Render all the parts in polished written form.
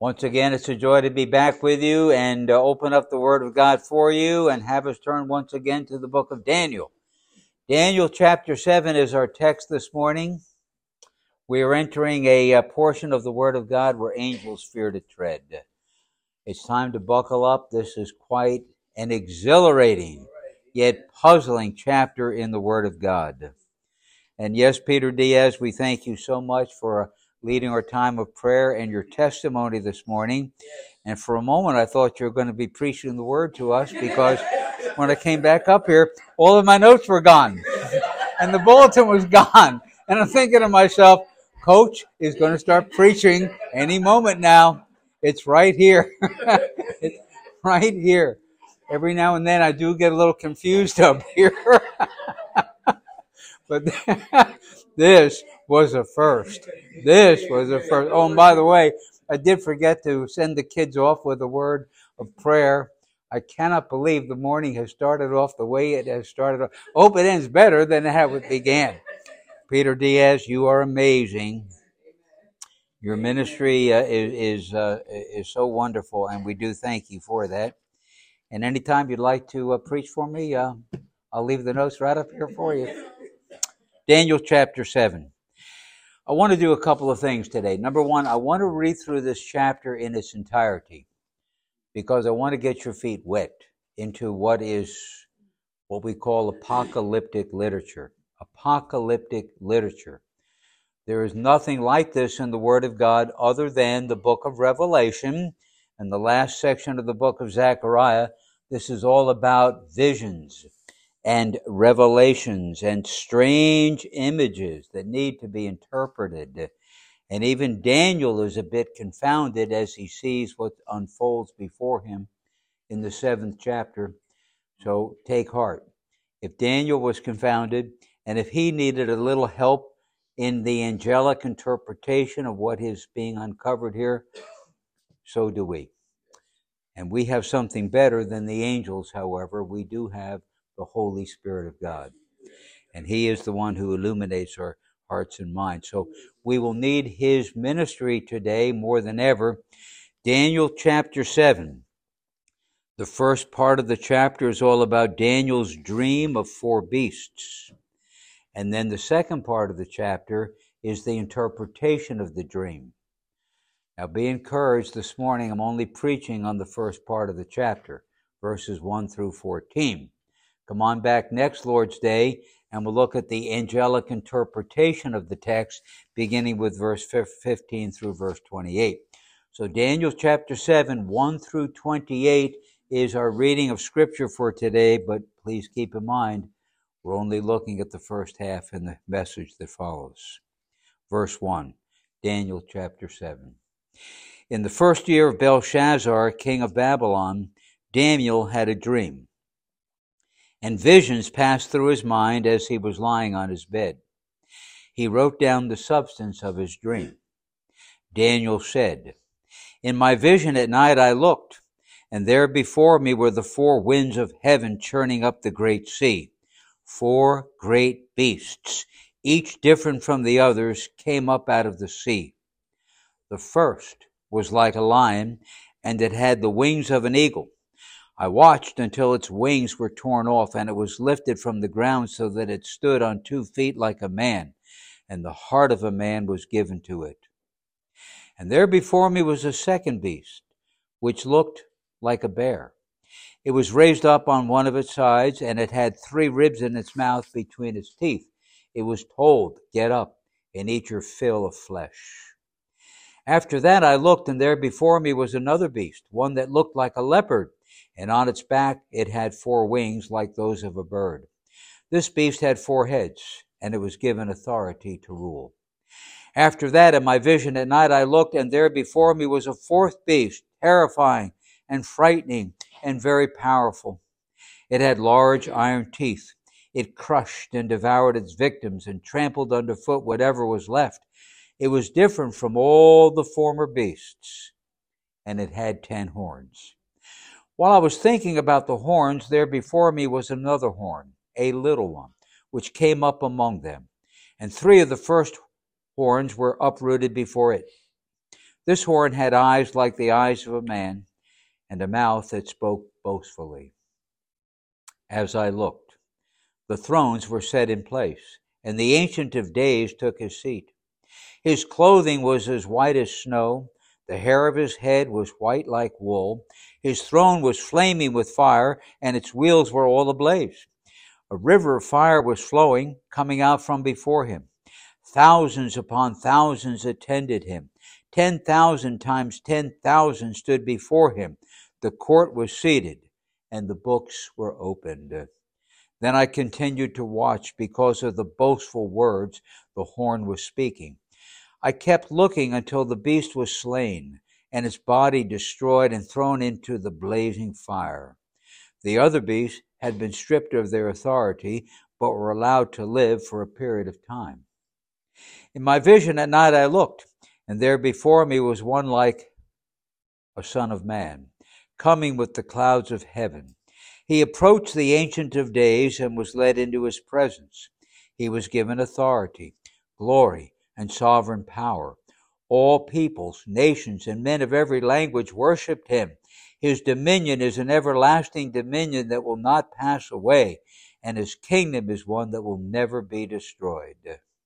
Once again, it's a joy to be back with you and open up the Word of God for you and have us turn once again to the book of Daniel. Daniel chapter 7 is our text this morning. We are entering a portion of the Word of God where angels fear to tread. It's time to buckle up. This is quite an exhilarating yet puzzling chapter in the Word of God. And yes, Peter Diaz, we thank you so much for leading our time of prayer and your testimony this morning. And for a moment, I thought you were going to be preaching the word to us, because when I came back up here, all of my notes were gone and the bulletin was gone. And I'm thinking to myself, Coach is going to start preaching any moment now. It's right here. It's right here. Every now and then I do get a little confused up here. But this was a first. This was a first. Oh, and by the way, I did forget to send the kids off with a word of prayer. I cannot believe the morning has started off the way it has started off. I hope it ends better than how it began. Peter Diaz, you are amazing. Your ministry is so wonderful, and we do thank you for that. And anytime you'd like to preach for me, I'll leave the notes right up here for you. Daniel chapter 7. I want to do a couple of things today. Number one, I want to read through this chapter in its entirety, because I want to get your feet wet into what we call apocalyptic literature. Apocalyptic literature. There is nothing like this in the Word of God other than the book of Revelation and the last section of the book of Zechariah. This is all about visions and revelations and strange images that need to be interpreted. And even Daniel is a bit confounded as he sees what unfolds before him in the 7th chapter. So take heart. If Daniel was confounded, and if he needed a little help in the angelic interpretation of what is being uncovered here, so do we. And we have something better than the angels, however. We do have the Holy Spirit of God. And He is the one who illuminates our hearts and minds. So we will need His ministry today more than ever. Daniel chapter 7. The first part of the chapter is all about Daniel's dream of 4 beasts. And then the second part of the chapter is the interpretation of the dream. Now be encouraged this morning. I'm only preaching on the first part of the chapter, verses 1 through 14. Come on back next Lord's Day, and we'll look at the angelic interpretation of the text, beginning with verse 15 through verse 28. So Daniel chapter 7, 1 through 28 is our reading of Scripture for today, but please keep in mind, we're only looking at the first half in the message that follows. Verse 1, Daniel chapter 7. In the first year of Belshazzar, king of Babylon, Daniel had a dream, and visions passed through his mind as he was lying on his bed. He wrote down the substance of his dream. Daniel said, "In my vision at night I looked, and there before me were the 4 winds of heaven churning up the great sea. 4 great beasts, each different from the others, came up out of the sea. The first was like a lion, and it had the wings of an eagle. I watched until its wings were torn off, and it was lifted from the ground so that it stood on 2 feet like a man, and the heart of a man was given to it. And there before me was a second beast, which looked like a bear. It was raised up on one of its sides, and it had 3 ribs in its mouth between its teeth. It was told, 'Get up and eat your fill of flesh.' After that I looked, and there before me was another beast, one that looked like a leopard, and on its back it had 4 wings like those of a bird. This beast had 4 heads, and it was given authority to rule. After that, in my vision at night I looked, and there before me was a 4th beast, terrifying and frightening and very powerful. It had large iron teeth. It crushed and devoured its victims and trampled underfoot whatever was left. It was different from all the former beasts, and it had 10 horns. While I was thinking about the horns, there before me was another horn, a little one, which came up among them, and 3 of the first horns were uprooted before it. This horn had eyes like the eyes of a man, and a mouth that spoke boastfully. As I looked, the thrones were set in place, and the Ancient of Days took his seat. His clothing was as white as snow. The hair of his head was white like wool. His throne was flaming with fire, and its wheels were all ablaze. A river of fire was flowing, coming out from before him. Thousands upon thousands attended him. 10,000 times 10,000 stood before him. The court was seated, and the books were opened. Then I continued to watch because of the boastful words the horn was speaking. I kept looking until the beast was slain, and its body destroyed and thrown into the blazing fire. The other beasts had been stripped of their authority, but were allowed to live for a period of time. In my vision at night I looked, and there before me was one like a son of man, coming with the clouds of heaven. He approached the Ancient of Days and was led into his presence. He was given authority, glory, and sovereign power. All peoples, nations, and men of every language worshipped him. His dominion is an everlasting dominion that will not pass away, and his kingdom is one that will never be destroyed.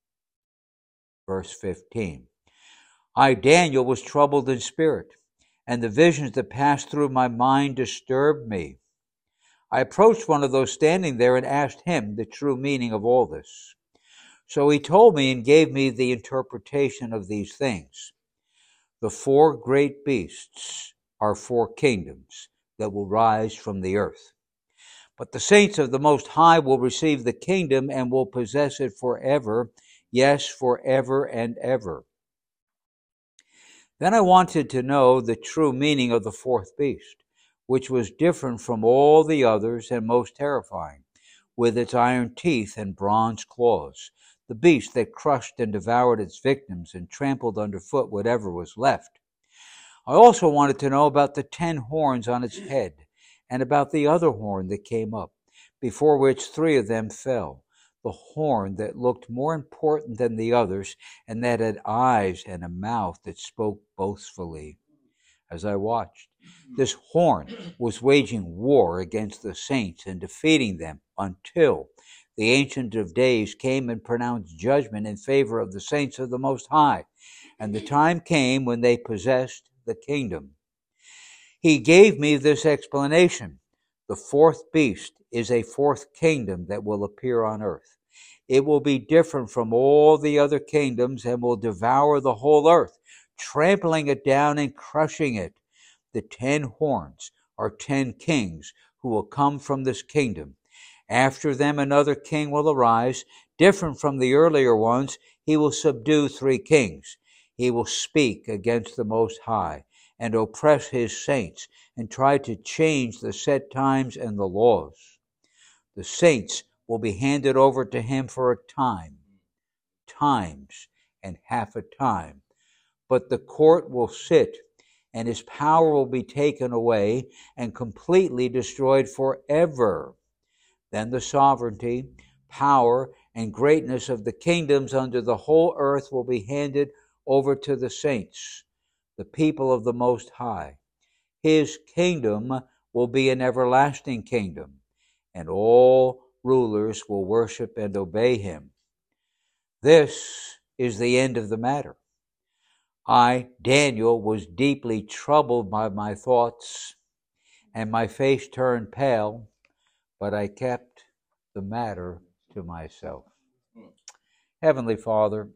Verse 15. I, Daniel, was troubled in spirit, and the visions that passed through my mind disturbed me. I approached one of those standing there and asked him the true meaning of all this. So he told me and gave me the interpretation of these things. The four great beasts are four kingdoms that will rise from the earth. But the saints of the Most High will receive the kingdom and will possess it forever, yes, forever and ever. Then I wanted to know the true meaning of the fourth beast, which was different from all the others and most terrifying, with its iron teeth and bronze claws, the beast that crushed and devoured its victims and trampled underfoot whatever was left. I also wanted to know about the 10 horns on its head, and about the other horn that came up, before which 3 of them fell, the horn that looked more important than the others, and that had eyes and a mouth that spoke boastfully. As I watched, this horn was waging war against the saints and defeating them until the Ancient of Days came and pronounced judgment in favor of the saints of the Most High, and the time came when they possessed the kingdom. He gave me this explanation. The fourth beast is a fourth kingdom that will appear on earth. It will be different from all the other kingdoms and will devour the whole earth, trampling it down and crushing it. The 10 horns are 10 kings who will come from this kingdom. After them another king will arise, different from the earlier ones. He will subdue 3 kings. He will speak against the Most High and oppress his saints and try to change the set times and the laws. The saints will be handed over to him for a time, times, and half a time. But the court will sit, and his power will be taken away and completely destroyed forever. Then the sovereignty, power, and greatness of the kingdoms under the whole earth will be handed over to the saints, the people of the Most High. His kingdom will be an everlasting kingdom, and all rulers will worship and obey him. This is the end of the matter. I, Daniel, was deeply troubled by my thoughts, and my face turned pale, but I kept the matter to myself. Heavenly Father,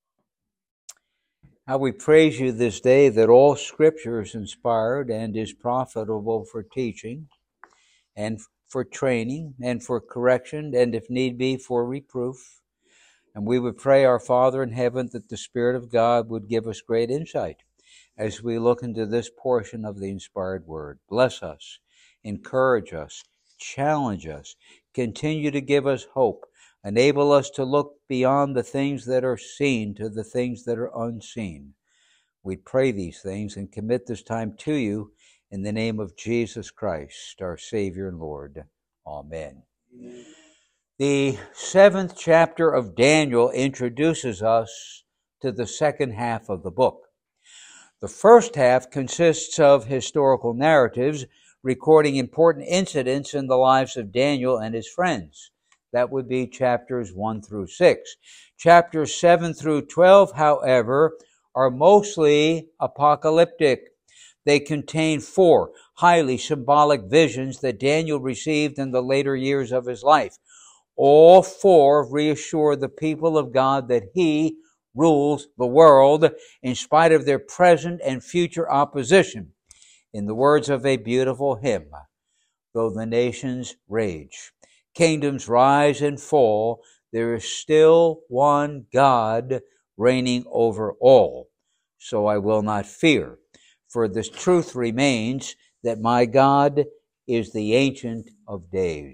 how we praise you this day that all Scripture is inspired and is profitable for teaching and for training and for correction and, if need be, for reproof. And we would pray, our Father in heaven, that the Spirit of God would give us great insight as we look into this portion of the inspired Word. Bless us, encourage us, challenge us, continue to give us hope, enable us to look beyond the things that are seen to the things that are unseen. We pray these things and commit this time to you in the name of Jesus Christ, our Savior and Lord. Amen. Amen. The 7th chapter of Daniel introduces us to the second half of the book. The first half consists of historical narratives recording important incidents in the lives of Daniel and his friends. That would be chapters 1 through 6. Chapters 7 through 12, however, are mostly apocalyptic. They contain 4 highly symbolic visions that Daniel received in the later years of his life. All 4 reassure the people of God that he rules the world in spite of their present and future opposition. In the words of a beautiful hymn, though the nations rage, kingdoms rise and fall, there is still one God reigning over all. So I will not fear, for this truth remains that my God is the Ancient of Days.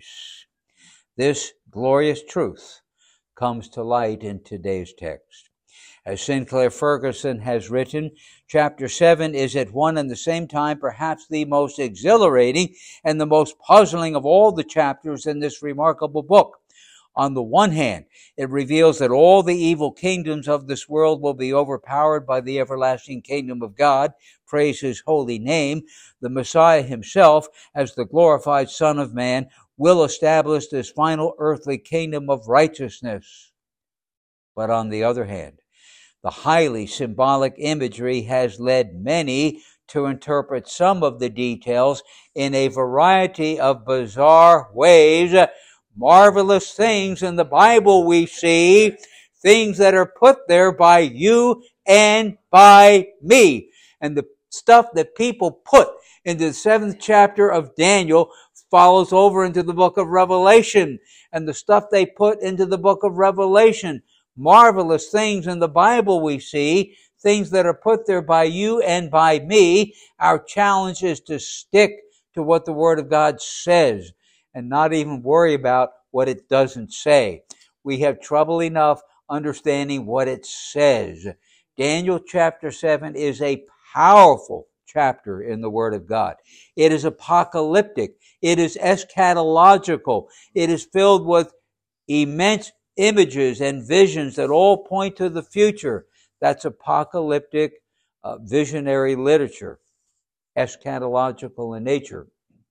This glorious truth comes to light in today's text. As Sinclair Ferguson has written, chapter 7 is at one and the same time perhaps the most exhilarating and the most puzzling of all the chapters in this remarkable book. On the one hand, it reveals that all the evil kingdoms of this world will be overpowered by the everlasting kingdom of God. Praise his holy name. The Messiah himself, as the glorified Son of Man, will establish this final earthly kingdom of righteousness. But on the other hand, the highly symbolic imagery has led many to interpret some of the details in a variety of bizarre ways. Marvelous things in the Bible we see, things that are put there by you and by me. And the stuff that people put into the 7th chapter of Daniel follows over into the book of Revelation. And the stuff they put into the book of Revelation, marvelous things in the Bible we see, things that are put there by you and by me. Our challenge is to stick to what the Word of God says and not even worry about what it doesn't say. We have trouble enough understanding what it says. Daniel chapter 7 is a powerful chapter in the Word of God. It is apocalyptic. It is eschatological. It is filled with immense images and visions that all point to the future. That's apocalyptic visionary literature, eschatological in nature.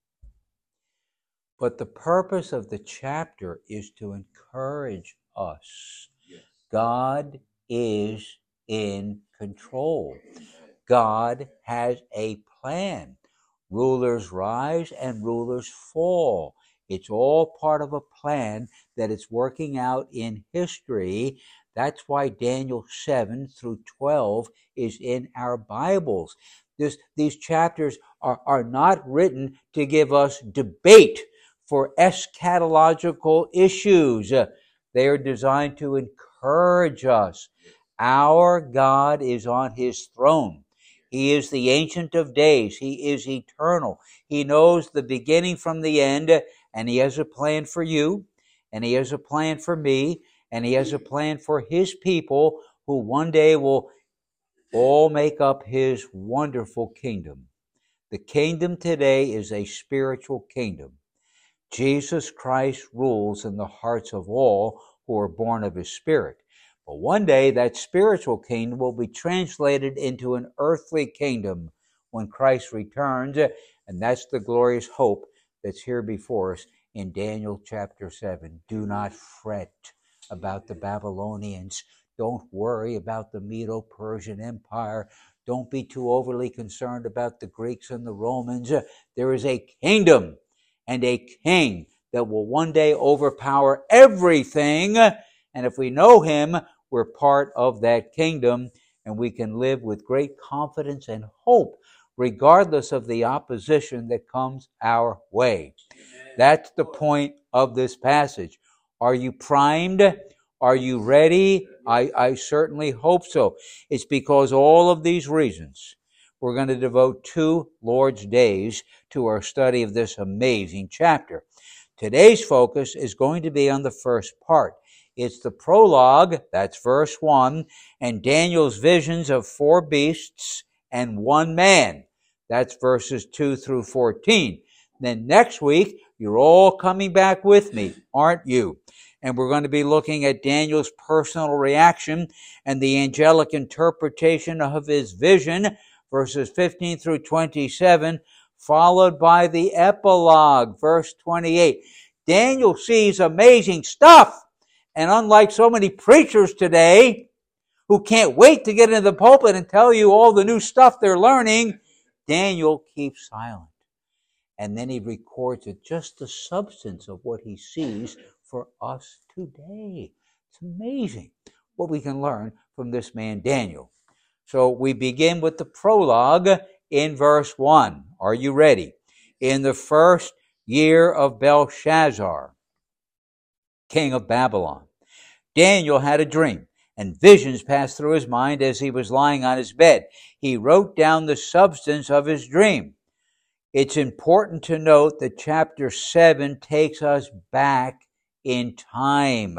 But the purpose of the chapter is to encourage us. Yes. God is in control. God has a plan. Rulers rise and rulers fall. It's all part of a plan that is working out in history. That's why Daniel 7 through 12 is in our Bibles. These chapters are not written to give us debate for eschatological issues. They are designed to encourage us. Our God is on his throne. He is the Ancient of Days. He is eternal. He knows the beginning from the end, and he has a plan for you, and he has a plan for me, and he has a plan for his people who one day will all make up his wonderful kingdom. The kingdom today is a spiritual kingdom. Jesus Christ rules in the hearts of all who are born of his Spirit. But one day that spiritual kingdom will be translated into an earthly kingdom when Christ returns, and that's the glorious hope that's here before us in Daniel chapter 7. Do not fret about the Babylonians. Don't worry about the Medo-Persian Empire. Don't be too overly concerned about the Greeks and the Romans. There is a kingdom and a king that will one day overpower everything. And if we know him, we're part of that kingdom, and we can live with great confidence and hope, regardless of the opposition that comes our way. Amen. That's the point of this passage. Are you primed? Are you ready? I certainly hope so. It's because all of these reasons we're going to devote 2 Lord's Days to our study of this amazing chapter. Today's focus is going to be on the first part. It's the prologue, that's verse 1, and Daniel's visions of 4 beasts and 1 man. That's verses 2 through 14. Then next week, you're all coming back with me, aren't you? And we're going to be looking at Daniel's personal reaction and the angelic interpretation of his vision. verses 15 through 27, followed by the epilogue, verse 28. Daniel sees amazing stuff. And unlike so many preachers today who can't wait to get into the pulpit and tell you all the new stuff they're learning, Daniel keeps silent. And then he records it, just the substance of what he sees for us today. It's amazing what we can learn from this man Daniel. So we begin with the prologue in verse 1. Are you ready? In the first year of Belshazzar, king of Babylon, Daniel had a dream, and visions passed through his mind as he was lying on his bed. He wrote down the substance of his dream. It's important to note that chapter 7 takes us back in time.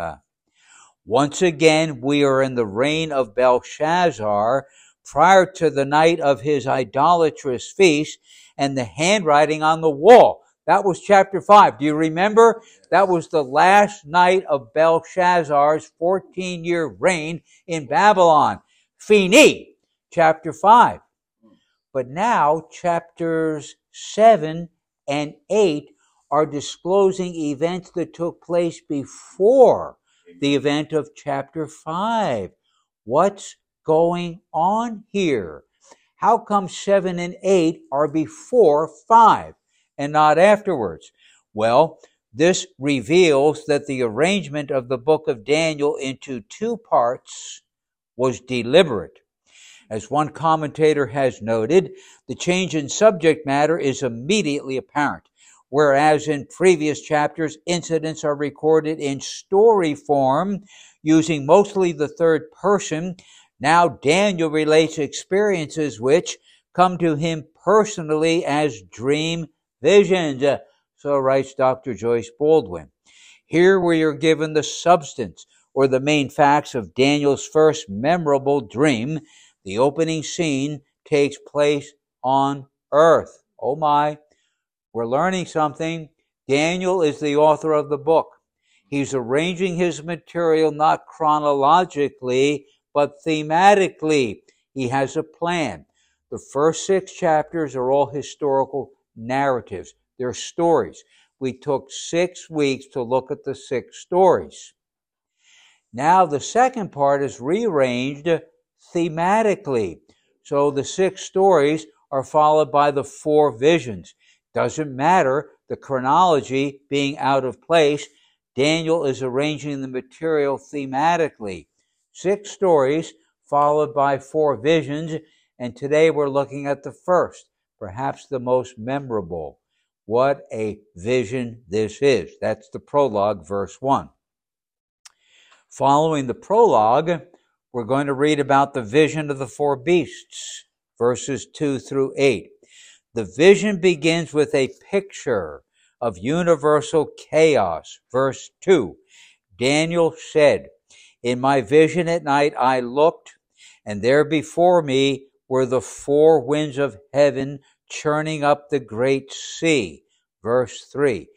Once again, we are in the reign of Belshazzar, prior to the night of his idolatrous feast and the handwriting on the wall. That was chapter 5. Do you remember? That was the last night of Belshazzar's 14-year reign in Babylon. Fini, chapter 5. But now chapters 7 and 8 are disclosing events that took place before the event of chapter 5. What's going on here? How come 7 and 8 are before 5 and not afterwards? Well, this reveals that the arrangement of the book of Daniel into two parts was deliberate. As one commentator has noted, the change in subject matter is immediately apparent. Whereas in previous chapters, incidents are recorded in story form, using mostly the third person, now Daniel relates experiences which come to him personally as dream visions. So writes Dr. Joyce Baldwin. Here we are given the substance or the main facts of Daniel's first memorable dream. The opening scene takes place on earth. Oh my, we're learning something. Daniel is the author of the book. He's arranging his material not chronologically, but thematically. He has a plan. The first 6 chapters are all historical narratives. They're stories. We took 6 weeks to look at the 6 stories. Now the second part is rearranged thematically. So the 6 stories are followed by the 4 visions. Doesn't matter the chronology being out of place. Daniel is arranging the material thematically. 6 stories followed by 4 visions, and today we're looking at the first, perhaps the most memorable. What a vision this is. That's the prologue, verse 1. Following the prologue, we're going to read about the vision of the 4 beasts, verses 2 through 8. The vision begins with a picture of universal chaos. Verse 2, Daniel said, "In my vision at night I looked, and there before me were the 4 winds of heaven churning up the great sea." Verse 3,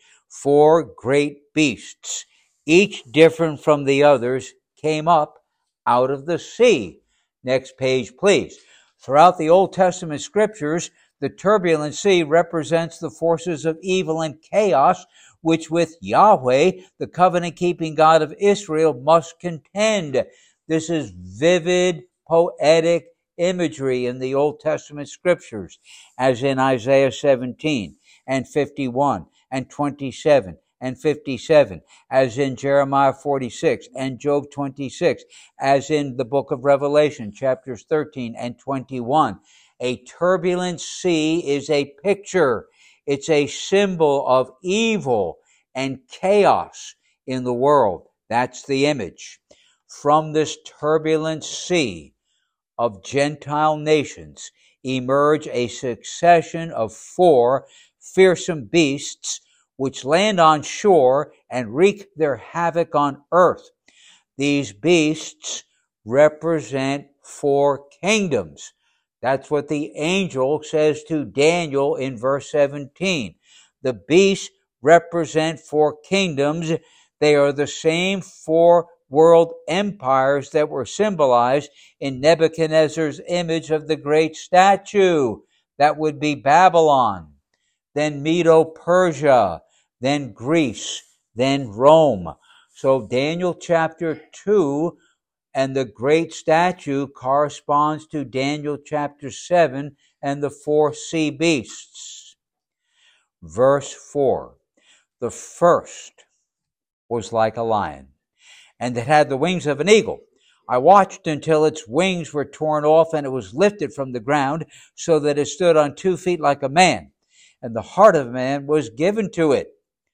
4 great beasts, each different from the others, came up out of the sea. Next page, please. Throughout the Old Testament scriptures, the turbulent sea represents the forces of evil and chaos, which with Yahweh, the covenant-keeping God of Israel, must contend. This is vivid, poetic imagery in the Old Testament scriptures, as in Isaiah 17 and 51 and 27 and 57, as in Jeremiah 46 and Job 26, as in the book of Revelation, chapters 13 and 21. A turbulent sea is a picture. It's a symbol of evil and chaos in the world. That's the image. From this turbulent sea of Gentile nations emerge a succession of 4 fearsome beasts which land on shore and wreak their havoc on earth. These beasts represent 4 kingdoms. That's what the angel says to Daniel in verse 17. The beasts represent 4 kingdoms. They are the same 4 world empires that were symbolized in Nebuchadnezzar's image of the great statue. That would be Babylon, then Medo-Persia, then Greece, then Rome. So Daniel chapter 2 and the great statue corresponds to Daniel chapter 7 and the 4 sea beasts. Verse 4. The first was like a lion, and it had the wings of an eagle. I watched until its wings were torn off, and it was lifted from the ground, so that it stood on 2 feet like a man, and the heart of man was given to it.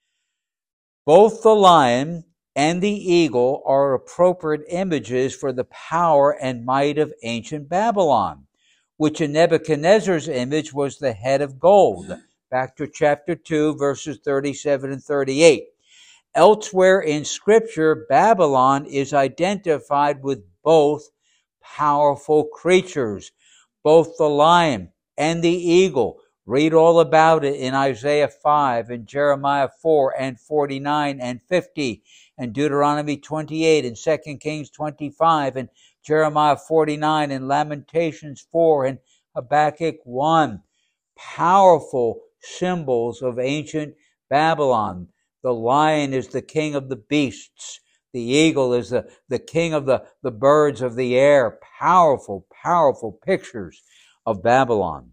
Both the lion and the eagle are appropriate images for the power and might of ancient Babylon, which in Nebuchadnezzar's image was the head of gold. Back to chapter 2, verses 37 and 38. Elsewhere in Scripture, Babylon is identified with both powerful creatures, both the lion and the eagle. Read all about it in Isaiah 5 and Jeremiah 4 and 49 and 50 and Deuteronomy 28 and 2 Kings 25 and Jeremiah 49 and Lamentations 4 and Habakkuk 1. Powerful symbols of ancient Babylon. The lion is the king of the beasts. The eagle is the king of the birds of the air. Powerful, powerful pictures of Babylon.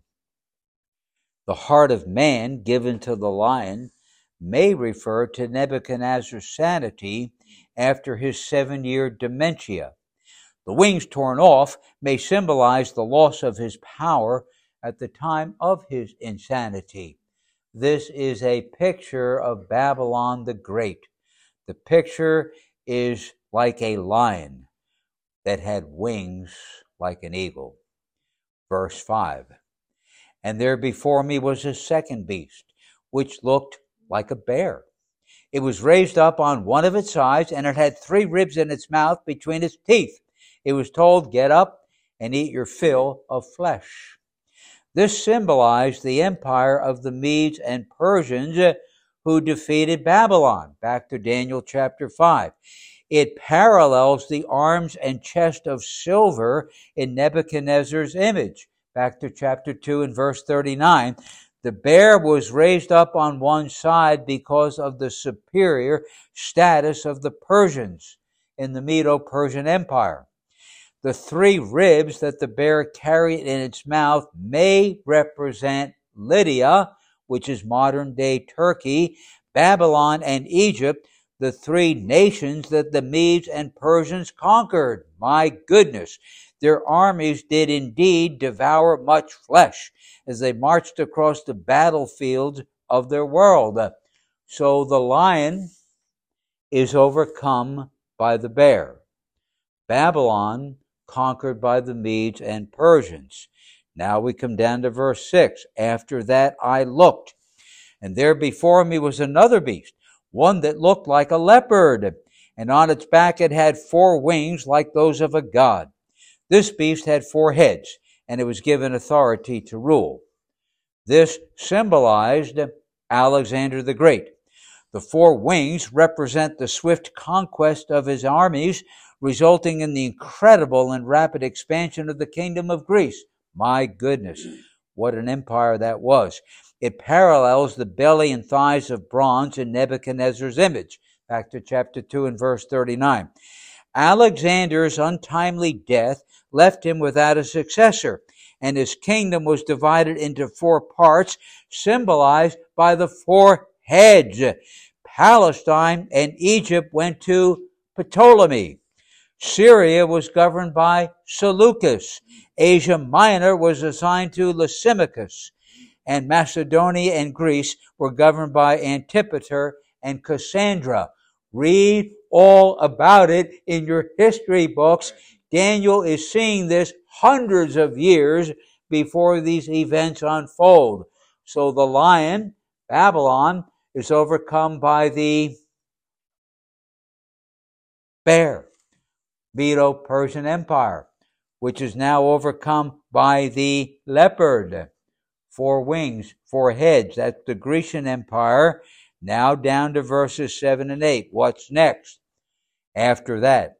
The heart of man given to the lion may refer to Nebuchadnezzar's sanity after his 7-year dementia. The wings torn off may symbolize the loss of his power at the time of his insanity. This is a picture of Babylon the Great. The picture is like a lion that had wings like an eagle. Verse 5. And there before me was a second beast, which looked like a bear. It was raised up on one of its sides, and it had 3 ribs in its mouth between its teeth. It was told, get up and eat your fill of flesh. This symbolized the empire of the Medes and Persians who defeated Babylon. Back to Daniel chapter 5. It parallels the arms and chest of silver in Nebuchadnezzar's image. Back to chapter 2 and verse 39. The bear was raised up on one side because of the superior status of the Persians in the Medo-Persian Empire. The 3 ribs that the bear carried in its mouth may represent Lydia, which is modern-day Turkey, Babylon, and Egypt, the 3 nations that the Medes and Persians conquered. My goodness, their armies did indeed devour much flesh as they marched across the battlefields of their world. So the lion is overcome by the bear. Babylon conquered by the Medes and Persians. Now we come down to verse 6. After that I looked, and there before me was another beast, one that looked like a leopard, and on its back it had 4 wings like those of a god. This beast had 4 heads, and it was given authority to rule. This symbolized Alexander the Great. The 4 wings represent the swift conquest of his armies, resulting in the incredible and rapid expansion of the kingdom of Greece. My goodness, what an empire that was. It parallels the belly and thighs of bronze in Nebuchadnezzar's image. Back to chapter 2 and verse 39. Alexander's untimely death left him without a successor, and his kingdom was divided into 4 parts, symbolized by the 4 heads. Palestine and Egypt went to Ptolemy. Syria was governed by Seleucus. Asia Minor was assigned to Lysimachus. And Macedonia and Greece were governed by Antipater and Cassandra. Read all about it in your history books. Daniel is seeing this hundreds of years before these events unfold. So the lion, Babylon, is overcome by the bear, Medo-Persian Empire, which is now overcome by the leopard. 4 wings, 4 heads. That's the Grecian Empire. Now down to verses 7 and 8. What's next? after that.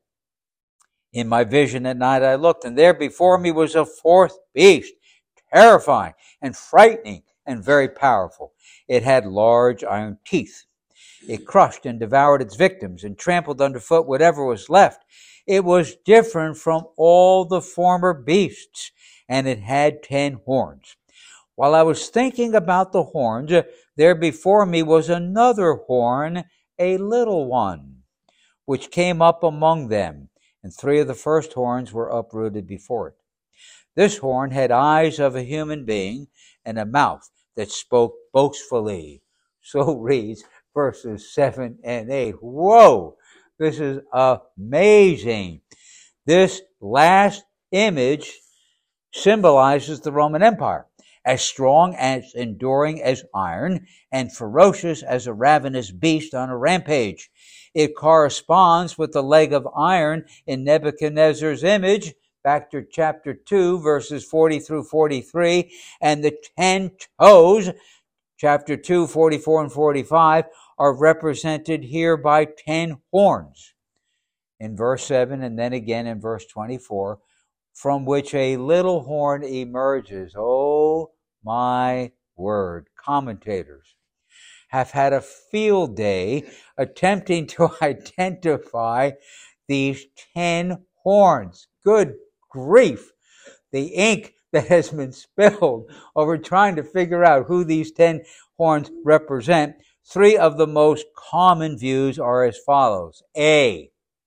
In my vision at night I looked, and there before me was a fourth beast, terrifying and frightening and very powerful. It had large iron teeth. It crushed and devoured its victims and trampled underfoot whatever was left. It was different from all the former beasts, and it had 10 horns. While I was thinking about the horns, there before me was another horn, a little one, which came up among them, and 3 of the first horns were uprooted before it. This horn had eyes of a human being and a mouth that spoke boastfully. So reads verses 7 and 8. Whoa! This is amazing. This last image symbolizes the Roman Empire, as strong, as enduring as iron, and ferocious as a ravenous beast on a rampage. It corresponds with the leg of iron in Nebuchadnezzar's image, back to chapter 2, verses 40 through 43, and the 10 toes, chapter 2, 44 and 45, are represented here by 10 horns. In verse 7 and then again in verse 24, from which a little horn emerges. Oh my word. Commentators have had a field day attempting to identify these 10 horns. Good grief. The ink that has been spilled over trying to figure out who these 10 horns represent. 3 of the most common views are as follows. A,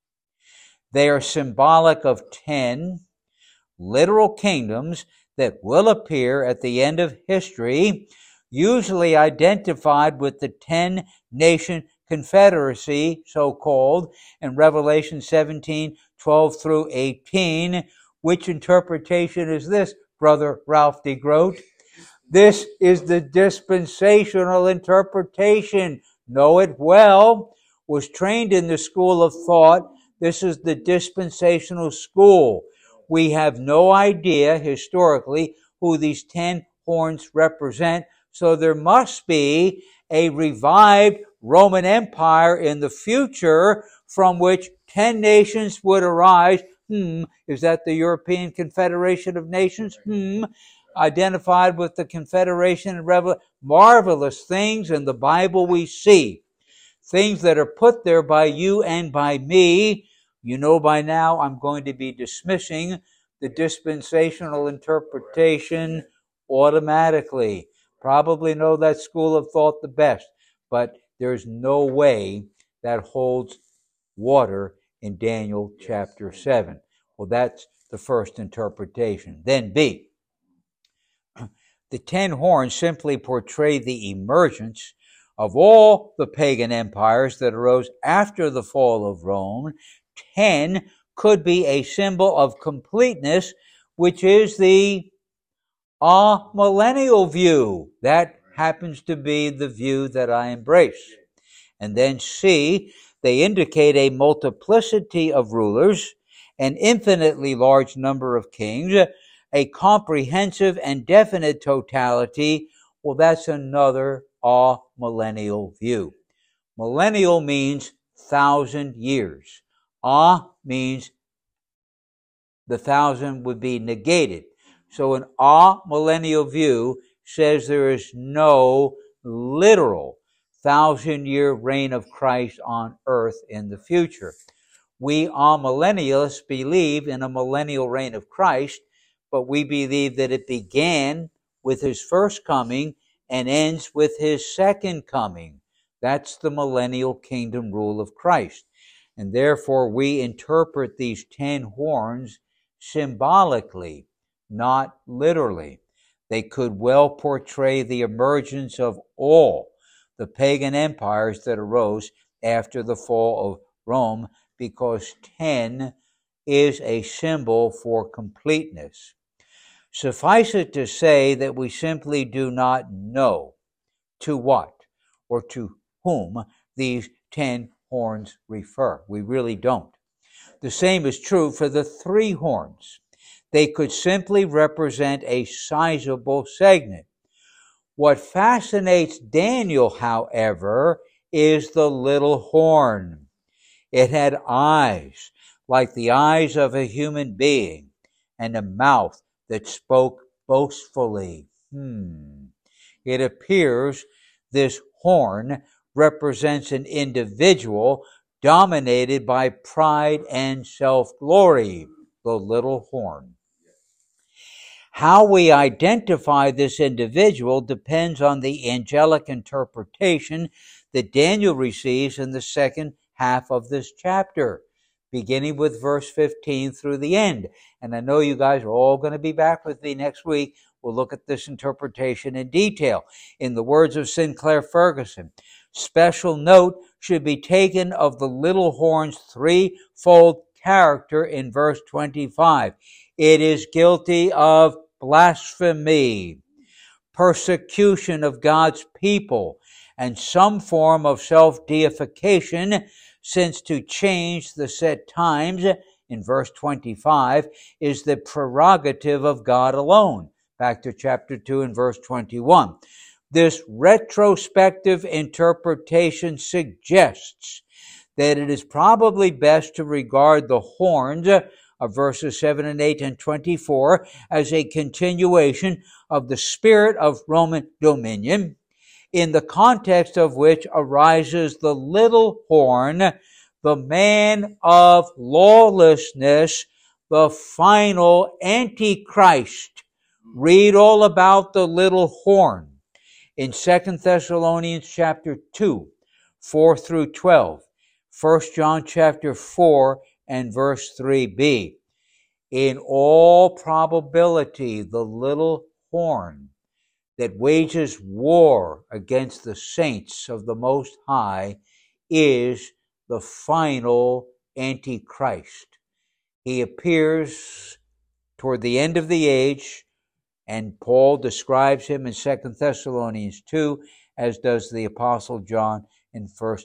they are symbolic of 10 literal kingdoms that will appear at the end of history, usually identified with the 10-nation confederacy, so-called, in Revelation 17, 12 through 18. Which interpretation is this, Brother Ralph D. Grote? This is the dispensational interpretation. Know it well. Was trained in the school of thought. This is the dispensational school. We have no idea historically who these 10 horns represent, so there must be a revived Roman Empire in the future from which 10 nations would arise. Is that the European Confederation of Nations? Identified with the Confederation and marvelous things in the Bible we see. Things that are put there by you and by me. You know by now I'm going to be dismissing the dispensational interpretation automatically. Probably know that school of thought the best, but there's no way that holds water in Daniel chapter 7. Well, that's the first interpretation. Then B, the 10 horns simply portray the emergence of all the pagan empires that arose after the fall of Rome. 10 could be a symbol of completeness, which is the millennial view. That happens to be the view that I embrace. And then C, they indicate a multiplicity of rulers, an infinitely large number of kings, a comprehensive and definite totality. Well, that's another millennial view. Millennial means 1,000 years. Means the 1,000 would be negated. So an millennial view says there is no literal 1,000-year reign of Christ on earth in the future. We millennialists believe in a millennial reign of Christ, but we believe that it began with his first coming and ends with his second coming. That's the millennial kingdom rule of Christ. And therefore we interpret these 10 horns symbolically, not literally. They could well portray the emergence of all the pagan empires that arose after the fall of Rome, because 10 is a symbol for completeness. Suffice it to say that we simply do not know to what or to whom these 10 horns refer. We really don't. The same is true for the 3 horns. They could simply represent a sizable segment. What fascinates Daniel, however, is the little horn. It had eyes like the eyes of a human being, and a mouth that spoke boastfully. It appears this horn represents an individual dominated by pride and self-glory, the little horn. How we identify this individual depends on the angelic interpretation that Daniel receives in the second half of this chapter, beginning with verse 15 through the end. And I know you guys are all going to be back with me next week. We'll look at this interpretation in detail. In the words of Sinclair Ferguson, special note should be taken of the little horn's threefold character in verse 25. It is guilty of blasphemy, persecution of God's people, and some form of self-deification, since to change the set times, in verse 25, is the prerogative of God alone. Back to chapter 2 and verse 21. This retrospective interpretation suggests that it is probably best to regard the horns of verses 7 and 8 and 24 as a continuation of the spirit of Roman dominion, in the context of which arises the little horn, the man of lawlessness, the final Antichrist. Read all about the little horn in 2 Thessalonians chapter 2, 4 through 12, 1 John chapter 4 and verse 3b. In all probability, the little horn that wages war against the saints of the Most High is the final Antichrist. He appears toward the end of the age, and Paul describes him in 2 Thessalonians 2, as does the Apostle John in 1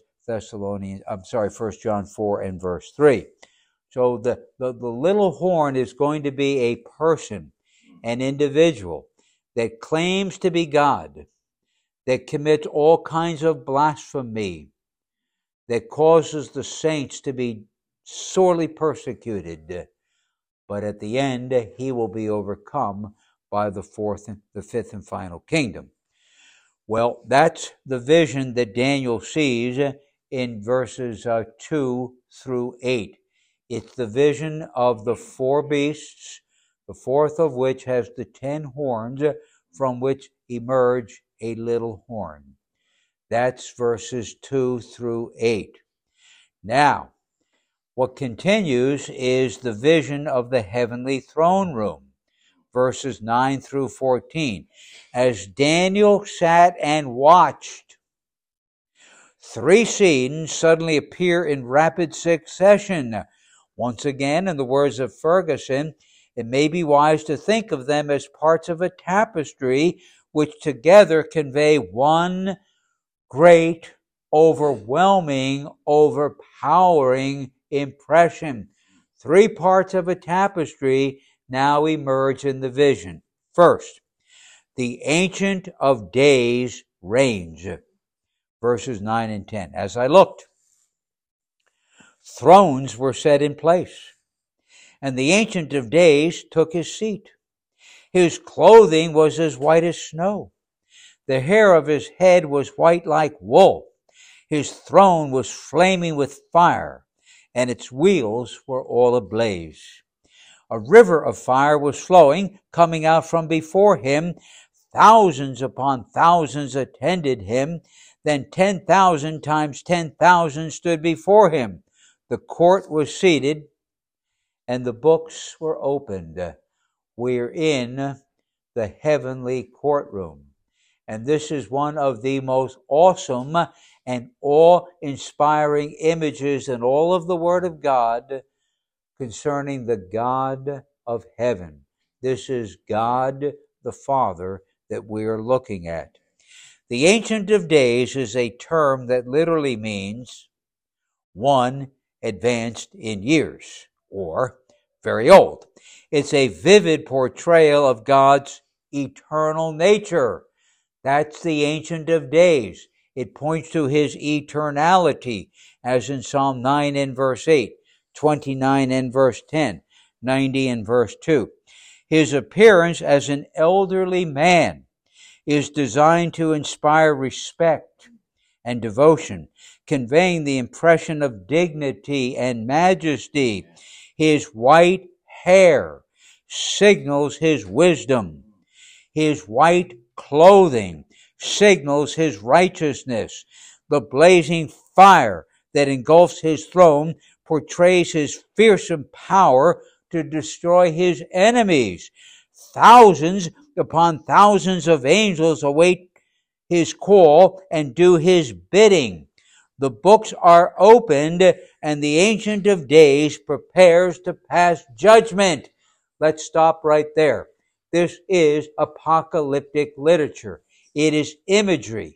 John 4 and verse 3. So the little horn is going to be a person, an individual that claims to be God, that commits all kinds of blasphemy, that causes the saints to be sorely persecuted. But at the end, he will be overcome by the fifth and final kingdom. Well, that's the vision that Daniel sees in verses 2 through 8. It's the vision of the four beasts, the fourth of which has the 10 horns, from which emerge a little horn. That's verses 2 through 8. Now, what continues is the vision of the heavenly throne room, verses 9 through 14. As Daniel sat and watched, 3 scenes suddenly appear in rapid succession. Once again, in the words of Ferguson, it may be wise to think of them as parts of a tapestry which together convey one great, overwhelming, overpowering impression. 3 parts of a tapestry now emerge in the vision. First, the Ancient of Days reigns. Verses 9 and 10. As I looked, thrones were set in place, and the Ancient of Days took his seat. His clothing was as white as snow. The hair of his head was white like wool. His throne was flaming with fire, and its wheels were all ablaze. A river of fire was flowing, coming out from before him. Thousands upon thousands attended him. Then 10,000 times 10,000 stood before him. The court was seated, and the books were opened. We're in the heavenly courtroom. And this is one of the most awesome and awe-inspiring images in all of the Word of God concerning the God of heaven. This is God the Father that we are looking at. The Ancient of Days is a term that literally means one advanced in years, or very old. It's a vivid portrayal of God's eternal nature. That's the Ancient of Days. It points to his eternality, as in Psalm 9 and verse 8, 29 and verse 10, 90 and verse 2. His appearance as an elderly man is designed to inspire respect and devotion, conveying the impression of dignity and majesty. His white hair signals his wisdom. His white clothing signals his righteousness. The blazing fire that engulfs his throne portrays his fearsome power to destroy his enemies. Thousands upon thousands of angels await his call and do his bidding. The books are opened, and the Ancient of Days prepares to pass judgment. Let's stop right there. This is apocalyptic literature. It is imagery.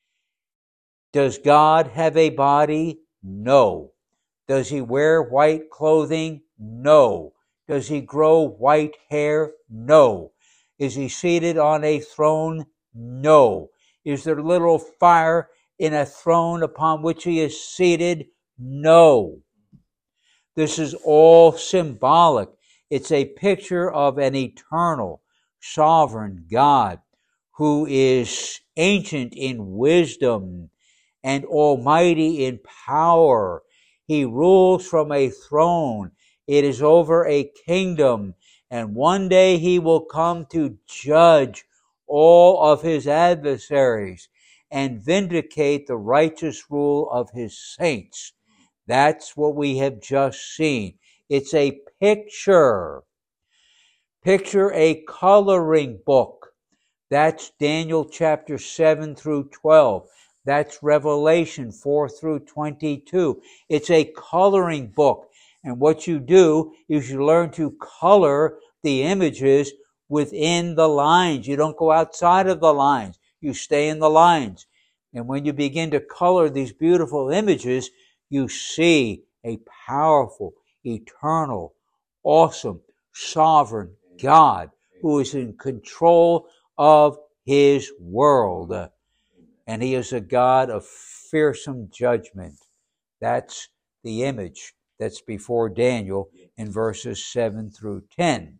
Does God have a body? No. Does he wear white clothing? No. Does he grow white hair? No. Is he seated on a throne? No. Is there a little fire in a throne upon which he is seated? No. This is all symbolic. It's a picture of an eternal, sovereign God who is ancient in wisdom and almighty in power. He rules from a throne. It is over a kingdom. And one day he will come to judge all of his adversaries and vindicate the righteous rule of his saints. That's what we have just seen. It's a picture. Picture a coloring book. That's Daniel chapter 7 through 12. That's Revelation 4 through 22. It's a coloring book. And what you do is you learn to color the images within the lines. You don't go outside of the lines. You stay in the lines. And when you begin to color these beautiful images, you see a powerful, eternal, awesome, sovereign God who is in control of his world. And he is a God of fearsome judgment. That's the image that's before Daniel in verses 7 through 10.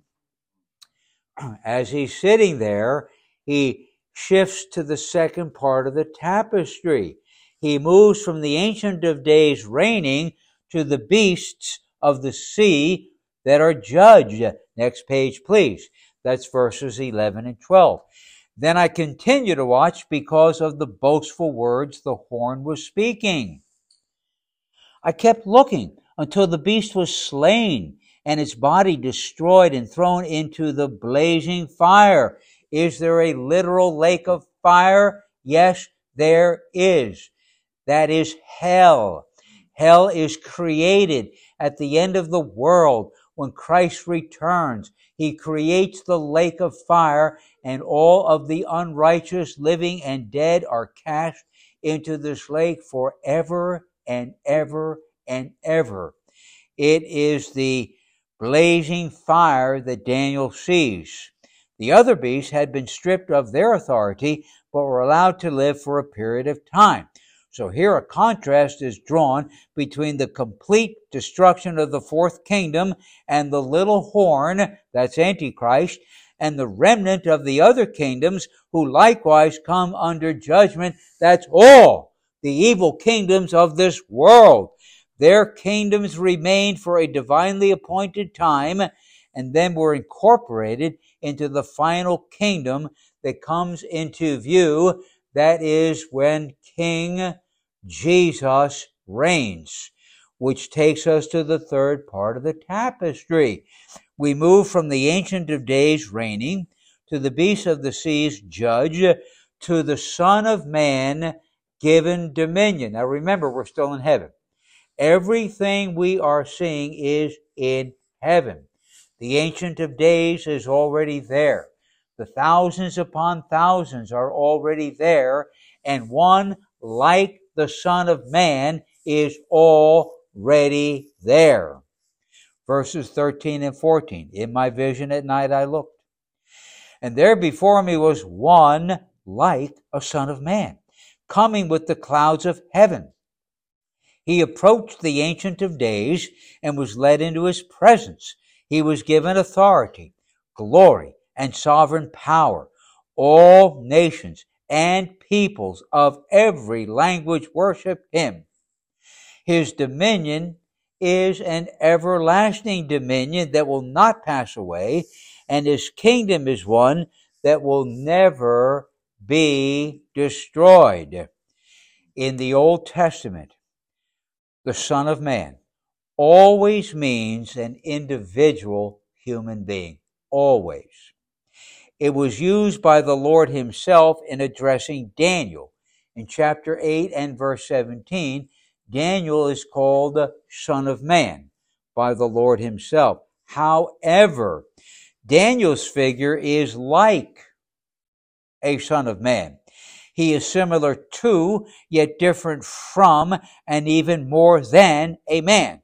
As he's sitting there, he shifts to the second part of the tapestry. He moves from the Ancient of Days reigning to the beasts of the sea that are judged. Next page, please. That's verses 11 and 12. Then I continue to watch because of the boastful words the horn was speaking. I kept looking until the beast was slain and its body destroyed and thrown into the blazing fire. Is there a literal lake of fire? Yes, there is. That is hell. Hell is created at the end of the world when Christ returns. He creates the lake of fire, and all of the unrighteous, living and dead, are cast into this lake forever and ever and ever. It is the blazing fire that Daniel sees. The other beasts had been stripped of their authority, but were allowed to live for a period of time. So here a contrast is drawn between the complete destruction of the fourth kingdom and the little horn, that's Antichrist, and the remnant of the other kingdoms who likewise come under judgment. That's all the evil kingdoms of this world. Their kingdoms remained for a divinely appointed time and then were incorporated into the final kingdom that comes into view. That is when King Jesus reigns, which takes us to the third part of the tapestry. We move from the Ancient of Days reigning to the beasts of the seas judge to the Son of Man given dominion. Now remember, we're still in heaven. Everything we are seeing is in heaven. The Ancient of Days is already there. The thousands upon thousands are already there, and one like the Son of Man is already there. Verses 13 and 14. In my vision at night I looked, and there before me was one like a Son of Man, coming with the clouds of heaven. He approached the Ancient of Days and was led into his presence. He was given authority, glory, and sovereign power. All nations and peoples of every language worship him. His dominion is an everlasting dominion that will not pass away, and his kingdom is one that will never be destroyed. In the Old Testament, the Son of Man always means an individual human being. Always. It was used by the Lord himself in addressing Daniel. In chapter 8 and verse 17, Daniel is called the Son of Man by the Lord himself. However, Daniel's figure is like a Son of Man. He is similar to, yet different from, and even more than a man.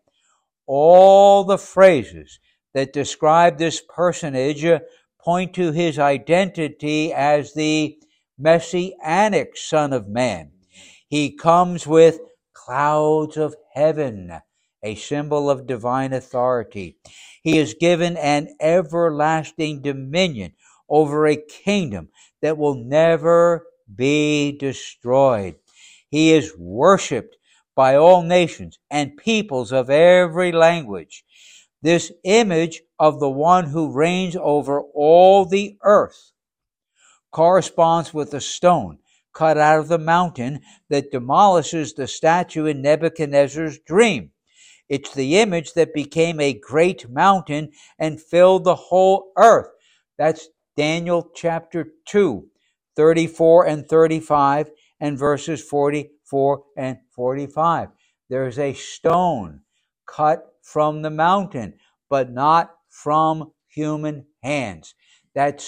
All the phrases that describe this personage point to his identity as the Messianic Son of Man. He comes with clouds of heaven, a symbol of divine authority. He is given an everlasting dominion over a kingdom that will never be destroyed. He is worshipped by all nations and peoples of every language. This image of the one who reigns over all the earth corresponds with the stone cut out of the mountain that demolishes the statue in Nebuchadnezzar's dream. It's the image that became a great mountain and filled the whole earth. That's Daniel chapter 2, 34 and 35, and verses 44 and 45. There's a stone cut from the mountain, but not from human hands. That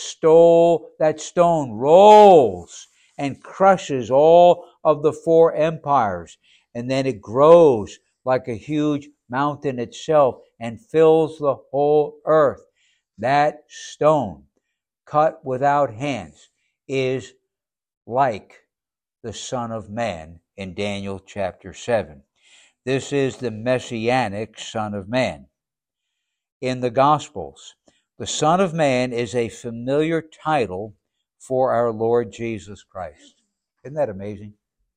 stone rolls and crushes all of the four empires, and then it grows like a huge mountain itself and fills the whole earth. That stone, cut without hands, is like the Son of Man in Daniel chapter 7. This is the Messianic Son of Man. In the Gospels, the Son of Man is a familiar title for our Lord Jesus Christ. Isn't that amazing?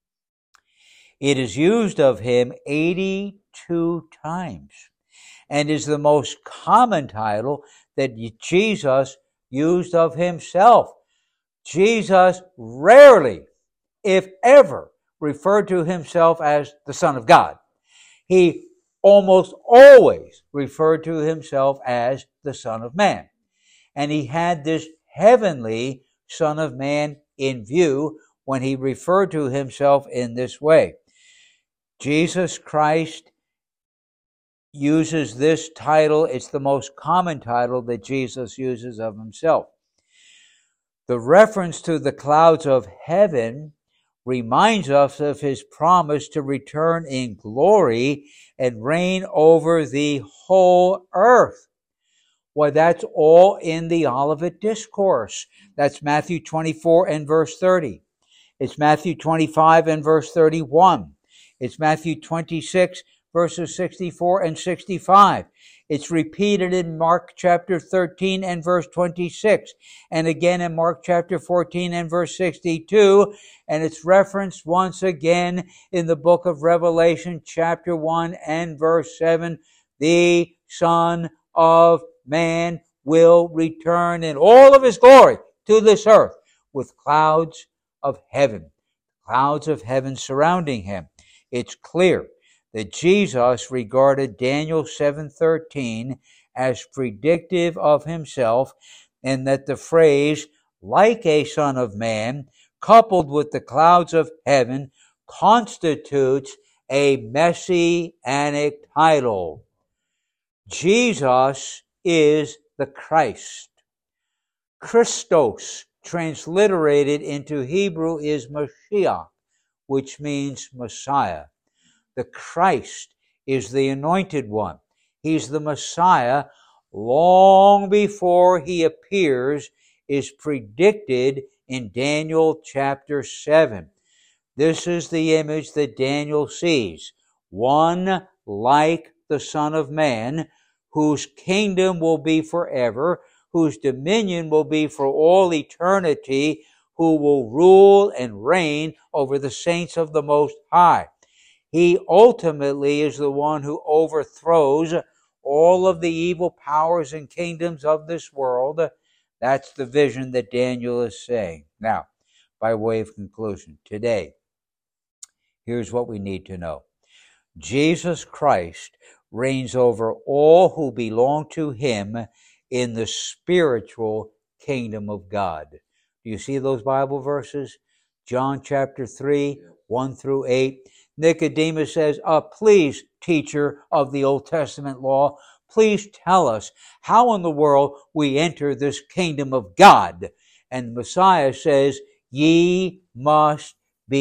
It is used of him 82 times and is the most common title that Jesus used of himself. Jesus rarely, if ever, referred to himself as the Son of God. He almost always referred to himself as the Son of Man. And he had this heavenly Son of Man in view when he referred to himself in this way. Jesus Christ uses this title. It's the most common title that Jesus uses of himself. The reference to the clouds of heaven reminds us of his promise to return in glory and reign over the whole earth. Why, that's all in the Olivet Discourse. That's Matthew 24 and verse 30. It's Matthew 25 and verse 31. It's Matthew 26, verses 64 and 65. It's repeated in Mark chapter 13 and verse 26, and again in Mark chapter 14 and verse 62, and it's referenced once again in the book of Revelation chapter 1 and verse 7. The Son of Man will return in all of his glory to this earth with clouds of heaven surrounding him. It's clear that Jesus regarded Daniel 7:13 as predictive of himself, and that the phrase, like a Son of Man, coupled with the clouds of heaven, constitutes a messianic title. Jesus is the Christ. Christos, transliterated into Hebrew, is Mashiach, which means Messiah. The Christ is the anointed one. He's the Messiah long before he appears, is predicted in Daniel chapter 7. This is the image that Daniel sees. One like the Son of Man, whose kingdom will be forever, whose dominion will be for all eternity, who will rule and reign over the saints of the Most High. He ultimately is the one who overthrows all of the evil powers and kingdoms of this world. That's the vision that Daniel is saying. Now, by way of conclusion, today, here's what we need to know. Jesus Christ reigns over all who belong to him in the spiritual kingdom of God. Do you see those Bible verses? John chapter 3, 1 through 8. Nicodemus says, please, teacher of the Old Testament law, please tell us how in the world we enter this kingdom of God. And the Messiah says, ye must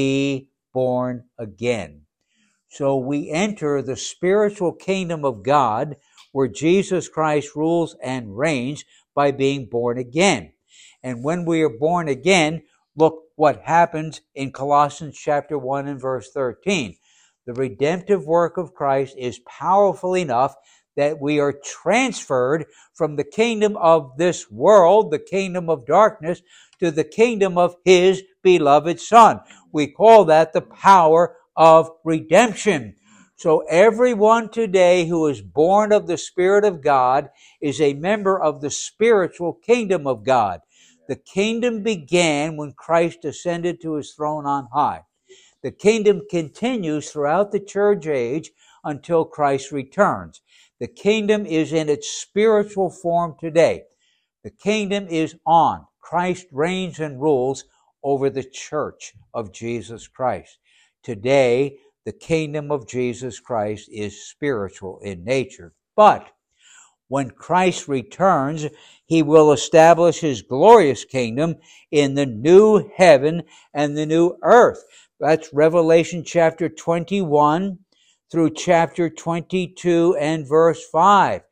be born again. So we enter the spiritual kingdom of God where Jesus Christ rules and reigns by being born again. And when we are born again, look what happens in Colossians chapter 1 and verse 13. The redemptive work of Christ is powerful enough that we are transferred from the kingdom of this world, the kingdom of darkness, to the kingdom of his beloved Son. We call that the power of redemption. So everyone today who is born of the Spirit of God is a member of the spiritual kingdom of God. The kingdom began when Christ ascended to his throne on high. The kingdom continues throughout the church age until Christ returns. The kingdom is in its spiritual form today. The kingdom is on. Christ reigns and rules over the church of Jesus Christ. Today, the kingdom of Jesus Christ is spiritual in nature. But when Christ returns, he will establish his glorious kingdom in the new heaven and the new earth. That's Revelation chapter 21 through chapter 22 and verse 5.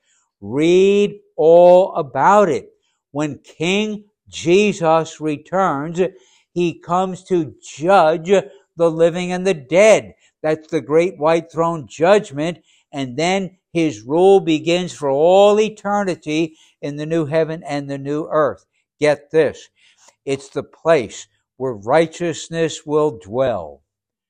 Read all about it. When King Jesus returns, he comes to judge the living and the dead. That's the great white throne judgment. And then his rule begins for all eternity in the new heaven and the new earth. Get this. It's the place where righteousness will dwell.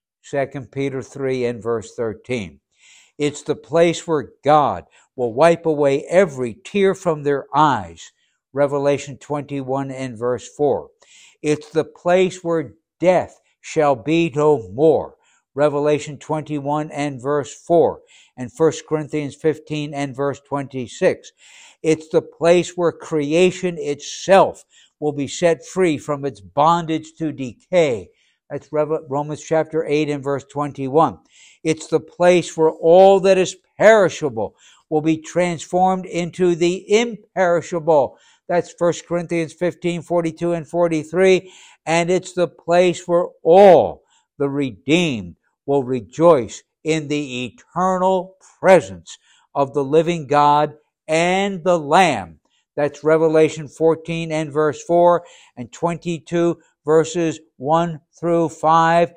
2 Peter 3 and verse 13. It's the place where God will wipe away every tear from their eyes. Revelation 21 and verse 4. It's the place where death shall be no more. Revelation 21 and verse 4. And 1 Corinthians 15 and verse 26. It's the place where creation itself will be set free from its bondage to decay. That's Romans chapter 8 and verse 21. It's the place where all that is perishable will be transformed into the imperishable. That's 1 Corinthians 15, 42 and 43. And it's the place where all the redeemed will rejoice in the eternal presence of the living God and the Lamb. That's Revelation 14 and verse 4 and 22 verses 1 through 5.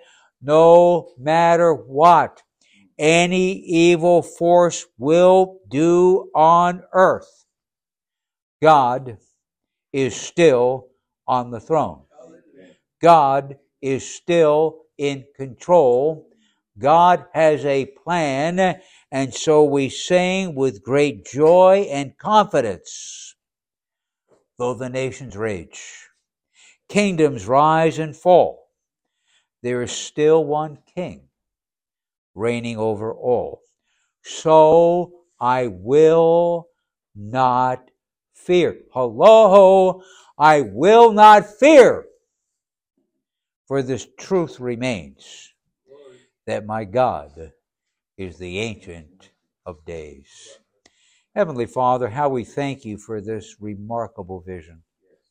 No matter what any evil force will do on earth, God is still on the throne. God is still in control. God has a plan, and so we sing with great joy and confidence. Though the nations rage, kingdoms rise and fall, there is still one king reigning over all. So I will not fear. Hello, I will not fear. For this truth remains, that my God is the Ancient of Days. Heavenly Father, how we thank you for this remarkable vision.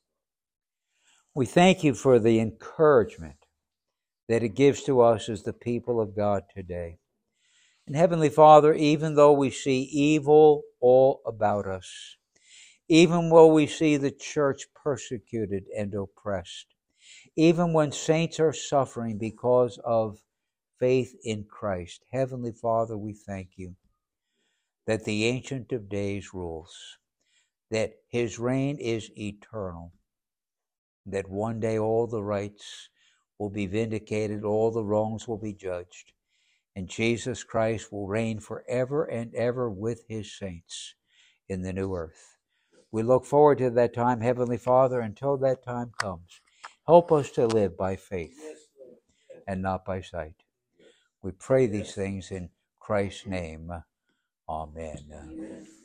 We thank you for the encouragement that it gives to us as the people of God today. And Heavenly Father, even though we see evil all about us, even though we see the church persecuted and oppressed, even when saints are suffering because of faith in Christ. Heavenly Father, we thank you that the Ancient of Days rules, that his reign is eternal, that one day all the rights will be vindicated, all the wrongs will be judged, and Jesus Christ will reign forever and ever with his saints in the new earth. We look forward to that time, Heavenly Father. Until that time comes, help us to live by faith and not by sight. We pray these things in Christ's name. Amen.